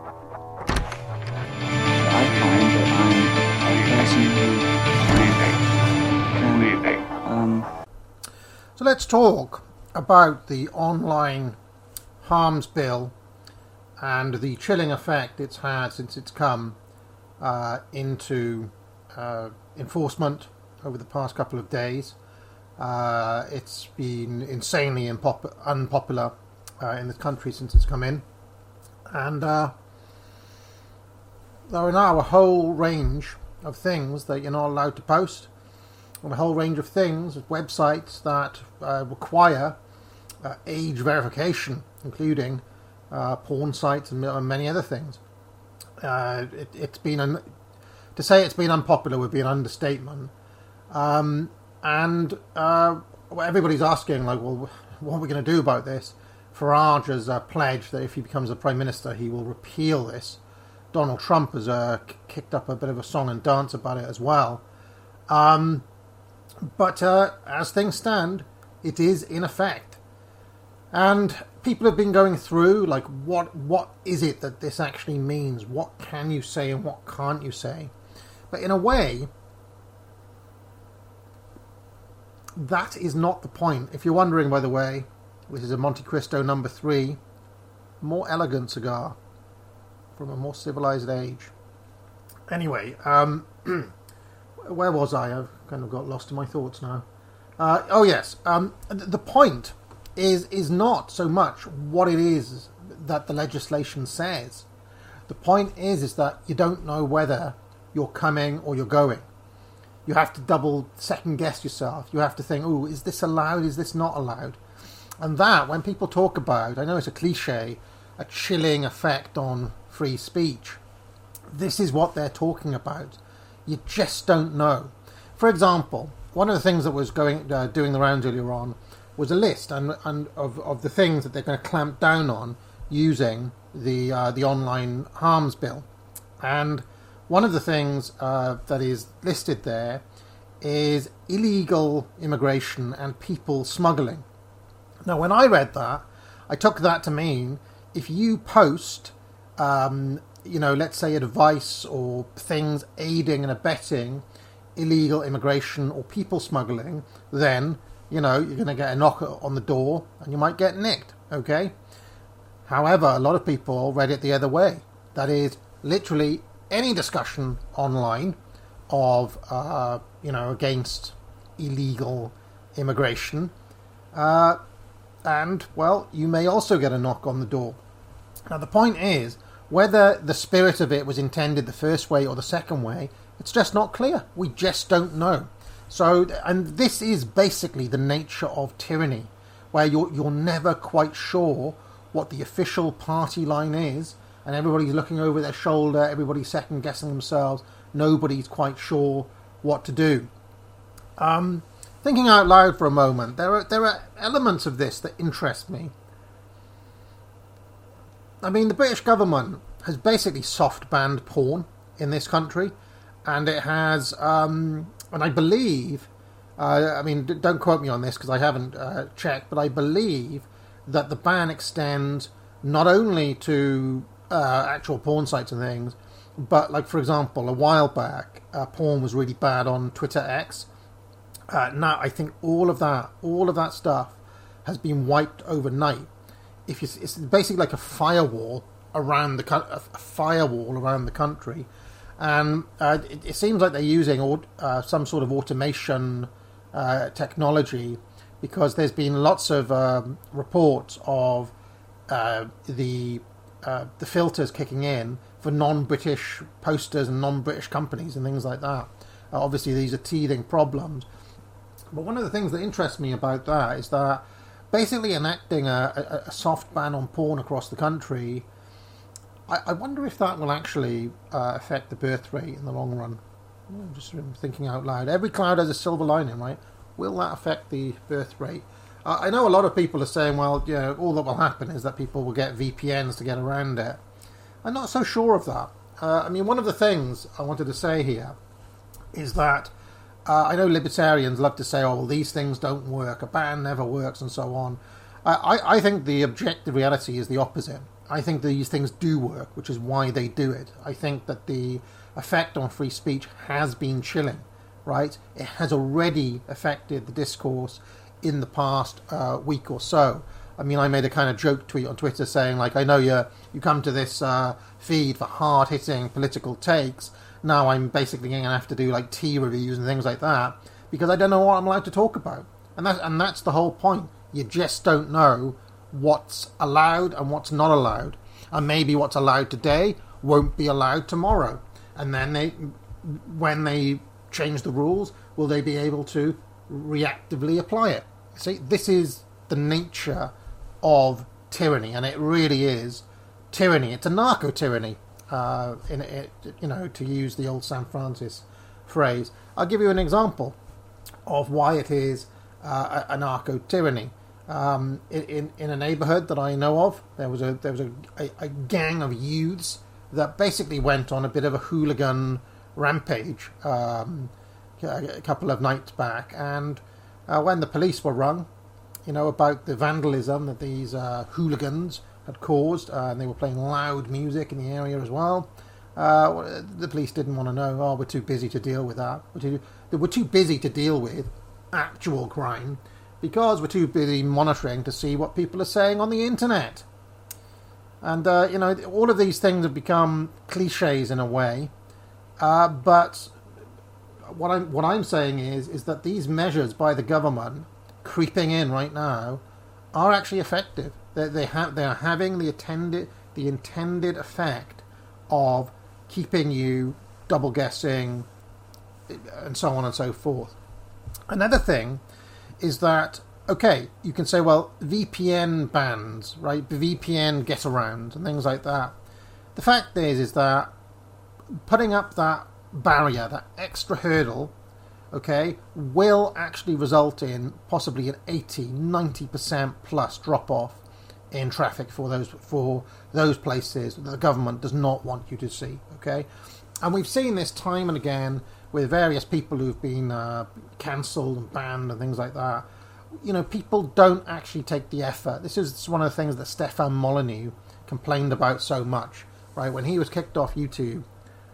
I find that I'm a person who So let's talk about the online harms bill and the chilling effect it's had since it's come into enforcement over the past couple of days. It's been insanely unpopular in the country since it's come in. And there are now a whole range of things that you're not allowed to post, and a whole range of things, websites that require age verification, including porn sites and many other things. It's been to say it's been unpopular would be an understatement. And everybody's asking, like, well, what are we going to do about this? Farage has pledged that if he becomes the Prime Minister, he will repeal this. Donald Trump has kicked up a bit of a song and dance about it as well. But as things stand, it is in effect. And people have been going through, like, what is it that this actually means? What can you say and what can't you say? But in a way, that is not the point. If you're wondering, by the way, this is a Monte Cristo number 3, more elegant cigar from a more civilized age. Anyway, where was I? I've kind of got lost in my thoughts now. The point is not so much what it is that the legislation says. The point is that you don't know whether you're coming or you're going. You have to double second guess yourself. You have to think, oh, is this allowed? Is this not allowed? And that, when people talk about, I know it's a cliche, a chilling effect on free speech, this is what they're talking about. You just don't know. For example, one of the things that was doing the rounds earlier on was a list of the things that they're going to clamp down on using the online harms bill. And one of the things that is listed there is illegal immigration and people smuggling. Now, when I read that, I took that to mean if you post, let's say advice or things aiding and abetting illegal immigration or people smuggling, then, you're going to get a knock on the door and you might get nicked, okay? However, a lot of people read it the other way. That is, literally any discussion online of, against illegal immigration, and, well, you may also get a knock on the door. Now, the point is, whether the spirit of it was intended the first way or the second way, it's just not clear. We just don't know. So, and this is basically the nature of tyranny, where you're never quite sure what the official party line is, and everybody's looking over their shoulder, everybody's second-guessing themselves, nobody's quite sure what to do. Thinking out loud for a moment, there are elements of this that interest me. I mean, the British government has basically soft-banned porn in this country, and it has, and I believe, don't quote me on this because I haven't checked, but I believe that the ban extends not only to actual porn sites and things, but, like, for example, a while back, porn was really bad on Twitter X. Now, I think all of that stuff has been wiped overnight. It's basically like a firewall around the country, and it seems like they're using some sort of automation technology, because there's been lots of reports of the filters kicking in for non-British posters and non-British companies and things like that. Obviously, these are teething problems. But one of the things that interests me about that is that basically enacting a soft ban on porn across the country, I wonder if that will actually affect the birth rate in the long run. I'm just thinking out loud. Every cloud has a silver lining, right? Will that affect the birth rate? I know a lot of people are saying, well, all that will happen is that people will get VPNs to get around it. I'm not so sure of that. One of the things I wanted to say here is that I know libertarians love to say, oh, well, these things don't work, a ban never works, and so on. I think the objective reality is the opposite. I think these things do work, which is why they do it. I think that the effect on free speech has been chilling, right? It has already affected the discourse in the past week or so. I mean, I made a kind of joke tweet on Twitter saying, like, I know you come to this feed for hard-hitting political takes. Now I'm basically going to have to do, like, tea reviews and things like that because I don't know what I'm allowed to talk about. And that's the whole point. You just don't know what's allowed and what's not allowed. And maybe what's allowed today won't be allowed tomorrow. And then when they change the rules, will they be able to reactively apply it? See, this is the nature of tyranny, and it really is tyranny. It's a narco-tyranny, to use the old San Francis phrase. I'll give you an example of why it is a narco-tyranny. In a neighbourhood that I know of, there was a gang of youths that basically went on a bit of a hooligan rampage a couple of nights back, and when the police were rung, about the vandalism that these hooligans had caused, and they were playing loud music in the area as well. The police didn't want to know. Oh, we're too busy to deal with that. We're too busy to deal with actual crime because we're too busy monitoring to see what people are saying on the internet. And all of these things have become cliches in a way. But what I'm saying is that these measures by the government creeping in right now are actually effective. They are having the intended effect of keeping you double guessing and so on and so forth. Another thing is that, okay, you can say, well, VPN bans, right? VPN get around and things like that. The fact is that putting up that barrier, that extra hurdle, okay, will actually result in possibly an 80-90% plus drop-off in traffic for those places that the government does not want you to see, okay? And we've seen this time and again with various people who've been cancelled and banned and things like that. People don't actually take the effort. This is one of the things that Stefan Molyneux complained about so much, right? When he was kicked off YouTube,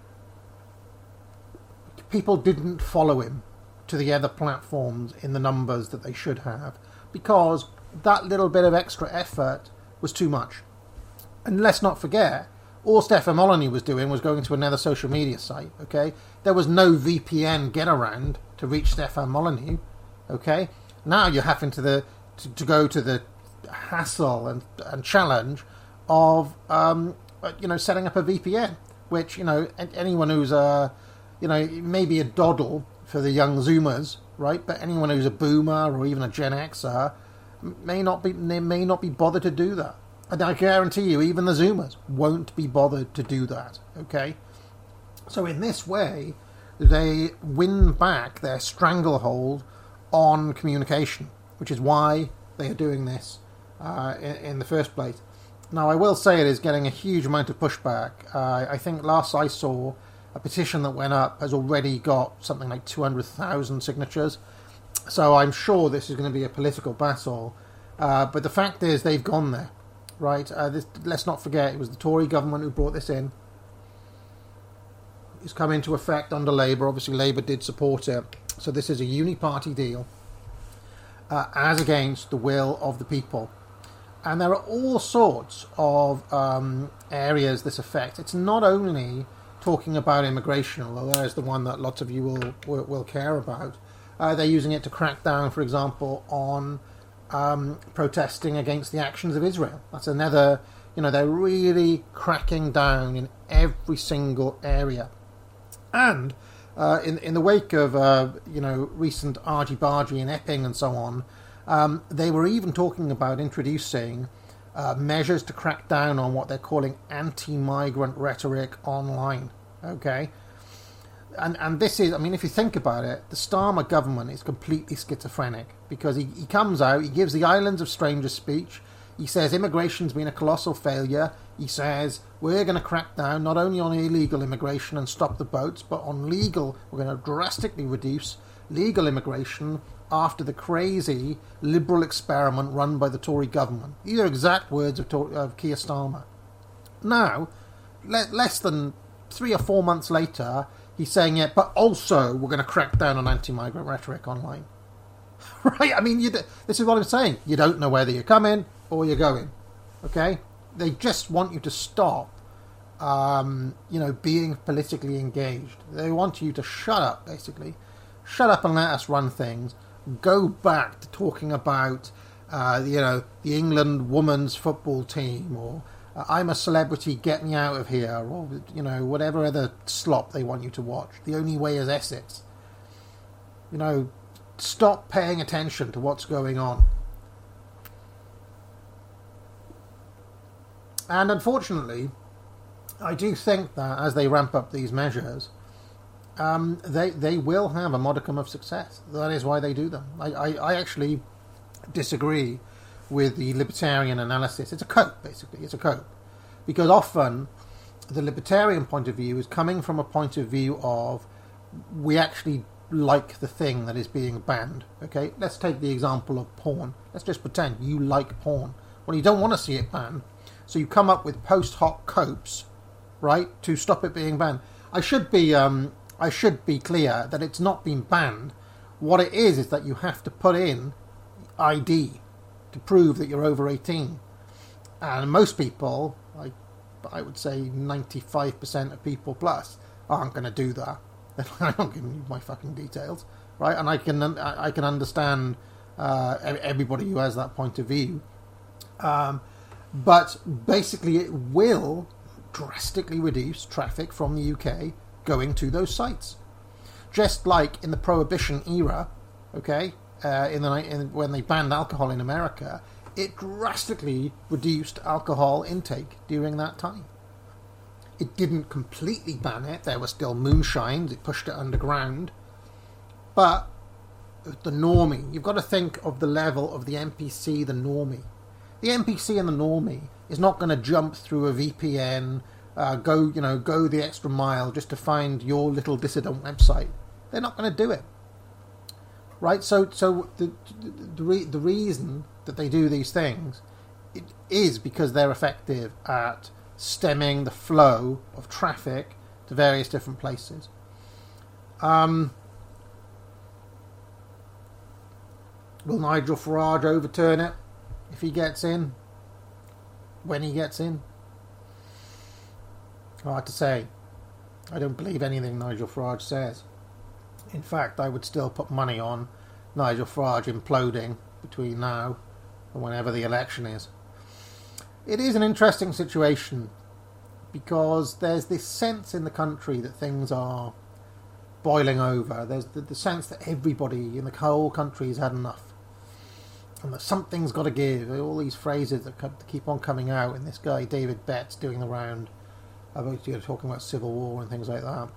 people didn't follow him to the other platforms in the numbers that they should have because that little bit of extra effort was too much. And let's not forget, all Stefan Molyneux was doing was going to another social media site, okay? There was no VPN get-around to reach Stefan Molyneux, okay? Now you're having to go to the hassle and challenge of, setting up a VPN, which, anyone who's maybe a doddle for the young Zoomers, right? But anyone who's a boomer or even a Gen Xer may not be bothered to do that. And I guarantee you, even the Zoomers won't be bothered to do that, okay? So in this way, they win back their stranglehold on communication, which is why they are doing this in the first place. Now, I will say it is getting a huge amount of pushback. I think last I saw, a petition that went up has already got something like 200,000 signatures. So I'm sure this is going to be a political battle. But the fact is, they've gone there, right? Let's not forget, it was the Tory government who brought this in. It's come into effect under Labour. Obviously, Labour did support it. So this is a uni-party deal as against the will of the people. And there are all sorts of areas this affects. It's not only talking about immigration, although there's the one that lots of you will care about. They're using it to crack down, for example, on protesting against the actions of Israel. That's another, they're really cracking down in every single area. And in the wake of, recent argy-bargy in Epping and so on, they were even talking about introducing measures to crack down on what they're calling anti-migrant rhetoric online. Okay? And this is, if you think about it, the Starmer government is completely schizophrenic because he comes out, he gives the Islands of Strangers speech, he says immigration's been a colossal failure, he says we're going to crack down not only on illegal immigration and stop the boats, but on legal, we're going to drastically reduce legal immigration after the crazy liberal experiment run by the Tory government. These are exact words of Keir Starmer, Now, less than 3 or 4 months later, he's saying it, but also we're going to crack down on anti-migrant rhetoric online. Right? I mean, this is what I'm saying. You don't know whether you're coming or you're going. Okay? They just want you to stop, being politically engaged. They want you to shut up, basically. Shut up and let us run things. Go back to talking about, the England women's football team, or I'm a celebrity, get me out of here, or, whatever other slop they want you to watch. The Only Way is Essex. Stop paying attention to what's going on. And unfortunately, I do think that as they ramp up these measures, they will have a modicum of success. That is why they do them. I actually disagree with the libertarian analysis. It's a cope, basically. It's a cope. Because often the libertarian point of view is coming from a point of view of we actually like the thing that is being banned. Okay, let's take the example of porn. Let's just pretend you like porn. Well, you don't want to see it banned. So you come up with post hoc copes, right, to stop it being banned. I should be clear that it's not been banned. What it is that you have to put in ID to prove that you're over 18. And most people, I would say 95% of people plus, aren't going to do that. I don't give you my fucking details, right? And I can understand everybody who has that point of view. But basically it will drastically reduce traffic from the UK going to those sites. Just like in the Prohibition era, okay, when they banned alcohol in America, it drastically reduced alcohol intake during that time. It didn't completely ban it. There were still moonshines. It pushed it underground. But the normie, you've got to think of the level of the NPC, the normie. The NPC and the normie is not going to jump through a VPN, go the extra mile just to find your little dissident website. They're not going to do it, right? So the reason that they do these things is because they're effective at stemming the flow of traffic to various different places. Will Nigel Farage overturn it if he gets in? When he gets in? Hard to say. I don't believe anything Nigel Farage says. In fact, I would still put money on Nigel Farage imploding between now and whenever the election is. It is an interesting situation because there's this sense in the country that things are boiling over. There's the sense that everybody in the whole country has had enough. And that something's got to give. All these phrases that keep on coming out, and this guy David Betts doing the round about talking about civil war and things like that.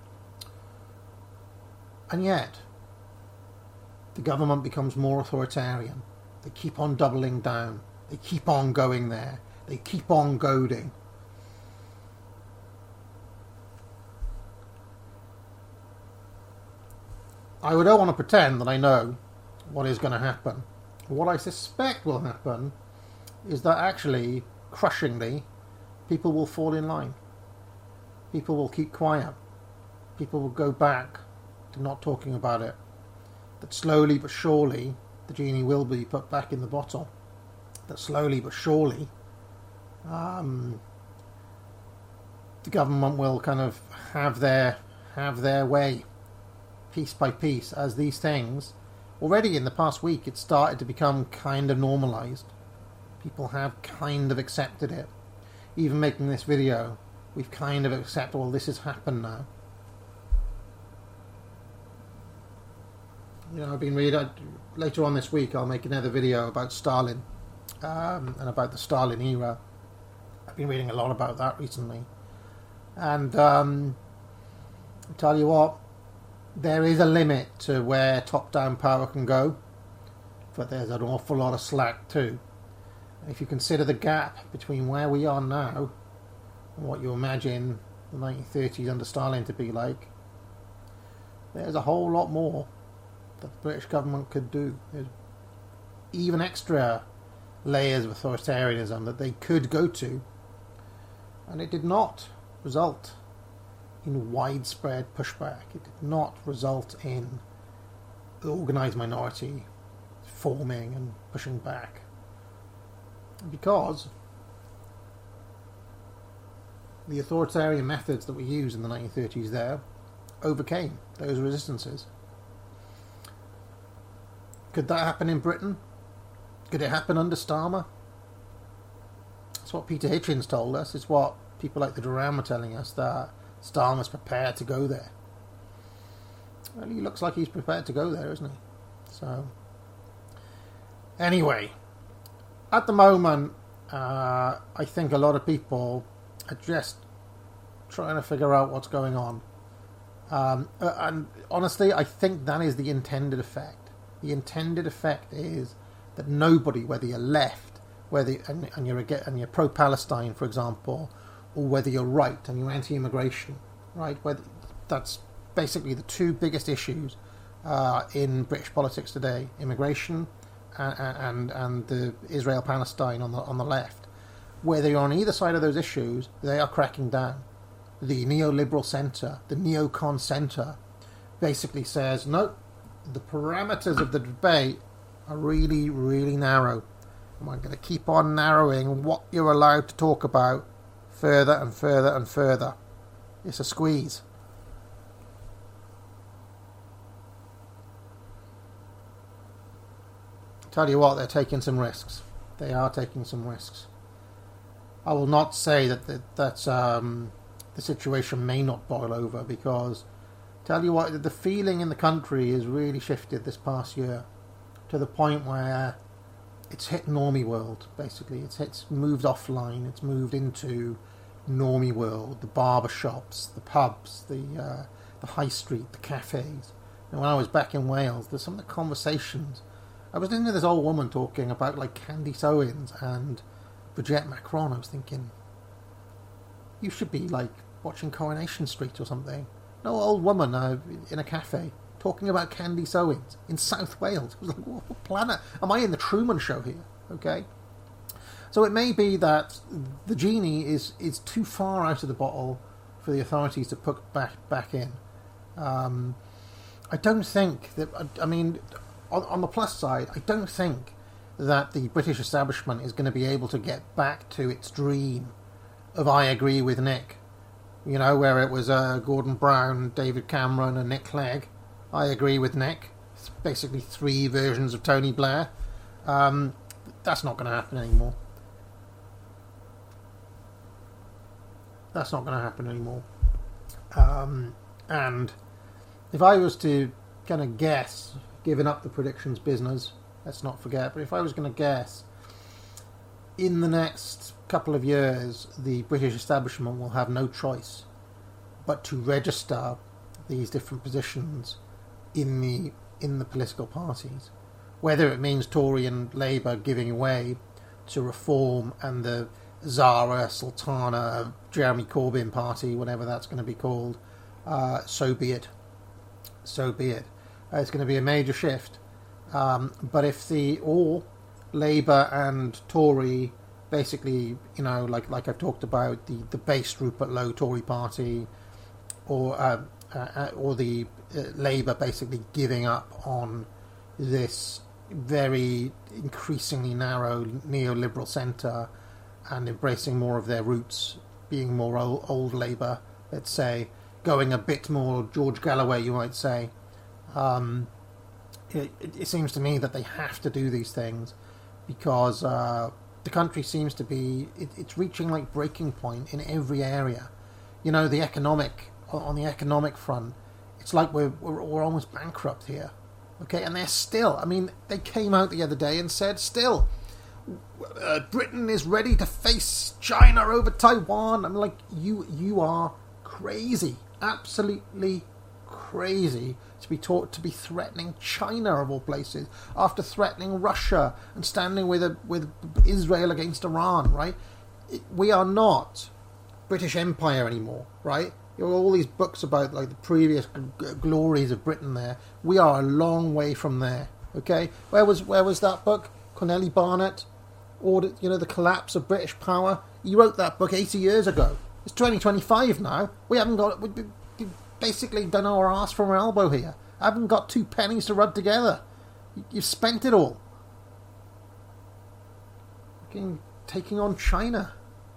And yet, the government becomes more authoritarian. They keep on doubling down. They keep on going there. They keep on goading. I don't want to pretend that I know what is going to happen. What I suspect will happen is that actually, crushingly, people will fall in line. People will keep quiet. People will go back to not talking about it. That slowly but surely, the genie will be put back in the bottle. That slowly but surely, the government will kind of have their way, piece by piece, as these things. Already in the past week, it started to become kind of normalised. People have kind of accepted it. Even making this video, we've kind of accepted, well, this has happened now. I've been reading, later on this week, I'll make another video about Stalin and about the Stalin era. I've been reading a lot about that recently. And I'll tell you what, there is a limit to where top-down power can go, but there's an awful lot of slack too. If you consider the gap between where we are now and what you imagine the 1930s under Stalin to be like, there's a whole lot more that the British government could do. There's even extra layers of authoritarianism that they could go to And it did not result in widespread pushback. It did not result in the organised minority forming and pushing back. Because the authoritarian methods that we used in the 1930s there overcame those resistances. Could that happen in Britain? Could it happen under Starmer? It's what Peter Hitchens told us. It's what people like the Duran were telling us, that Starmer's prepared to go there. Well, he looks like he's prepared to go there, isn't he? So, anyway, at the moment, I think a lot of people are just trying to figure out what's going on. And honestly, I think that is the intended effect. The intended effect is that nobody, whether you're left, and you're pro-Palestine, for example, or whether you're right and you're anti-immigration, right? That's basically the two biggest issues in British politics today: immigration and the Israel-Palestine on the left. Whether you're on either side of those issues, they are cracking down. The neoliberal centre, the neocon centre, basically says, no, the parameters of the debate are really, really narrow. And we're going to keep on narrowing what you're allowed to talk about further and further and further. It's a squeeze. Tell you what, they're taking some risks. They are taking some risks. I will not say that the situation may not boil over, because tell you what, the feeling in the country has really shifted this past year to the point where it's hit normie world, basically. It's moved offline. It's moved into normie world, the barber shops, the pubs, the high street, the cafes. And when I was back in Wales, there's some of the conversations. I was listening to this old woman talking about like Candace Owens and Brigitte Macron. I was thinking, you should be like watching Coronation Street or something. No, old woman in a cafe talking about Candace Owens in South Wales. I was like, what planet? Am I in the Truman Show here? Okay. So it may be that the genie is too far out of the bottle for the authorities to put back in. I don't think that, I mean, on the plus side, I don't think that the British establishment is going to be able to get back to its dream of I agree with Nick. You know, where it was Gordon Brown, David Cameron and Nick Clegg. I agree with Nick. It's basically three versions of Tony Blair. That's not going to happen anymore. That's not going to happen anymore. And if I was to kind of guess, giving up the predictions business, let's not forget, but if I was going to guess, in the next couple of years, the British establishment will have no choice but to register these different positions in the political parties, whether it means Tory and Labour giving way to Reform and the Zara, Sultana, Jeremy Corbyn party, whatever that's going to be called. So be it. So be it. It's going to be a major shift. But if or Labour and Tory, basically, you know, like I've talked about, the base Rupert Lowe Tory party, or the Labour basically giving up on this very increasingly narrow neoliberal centre and embracing more of their roots, being more old Labour, let's say, going a bit more George Galloway, you might say. It seems to me that they have to do these things because the country seems to be, it's reaching like breaking point in every area. You know, on the economic front, it's like we're almost bankrupt here. Okay, and they're still, I mean, they came out the other day and said still, Britain is ready to face China over Taiwan. I'm like, you are crazy, absolutely crazy to be threatening China of all places after threatening Russia and standing with Israel against Iran, right? We are not British Empire anymore, right? You know, all these books about like the previous glories of Britain there. We are a long way from there. Okay, where was that book? Corneli Barnett. or the collapse of British power. He wrote that book 80 years ago. It's 2025 now. We've basically done our arse from our elbow here. I haven't got 2 pennies to rub together. You've spent it all. Taking on China.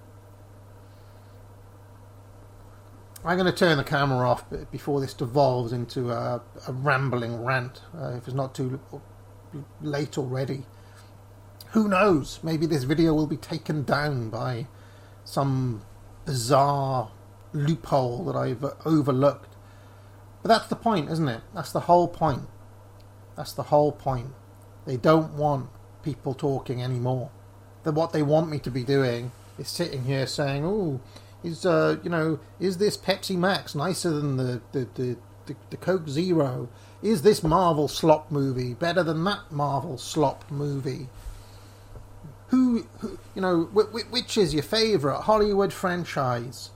I'm going to turn the camera off before this devolves into a rambling rant, if it's not too late already. Who knows? Maybe this video will be taken down by some bizarre loophole that I've overlooked. But that's the point, isn't it? That's the whole point. That's the whole point. They don't want people talking anymore. What they want me to be doing is sitting here saying, "Oh, is this Pepsi Max nicer than the Coke Zero? Is this Marvel slop movie better than that Marvel slop movie? Which is your favourite Hollywood franchise?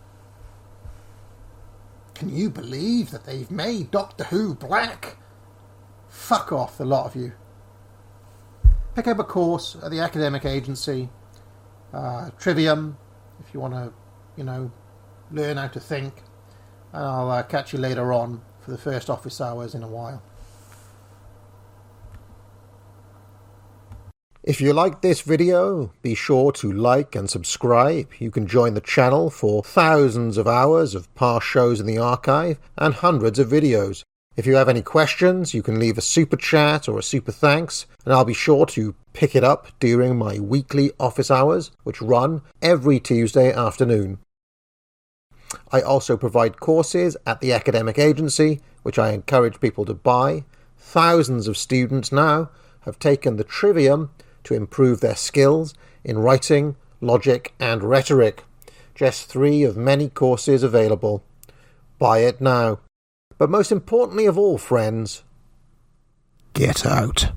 Can you believe that they've made Doctor Who black? Fuck off, the lot of you. Pick up a course at the academic agency, Trivium, if you want to, learn how to think. And I'll catch you later on for the first office hours in a while." If you liked this video, be sure to like and subscribe. You can join the channel for thousands of hours of past shows in the archive and hundreds of videos. If you have any questions, you can leave a super chat or a super thanks, and I'll be sure to pick it up during my weekly office hours, which run every Tuesday afternoon. I also provide courses at the academic agency, which I encourage people to buy. Thousands of students now have taken the Trivium to improve their skills in writing, logic and rhetoric. Just 3 of many courses available. Buy it now. But most importantly of all, friends, get out.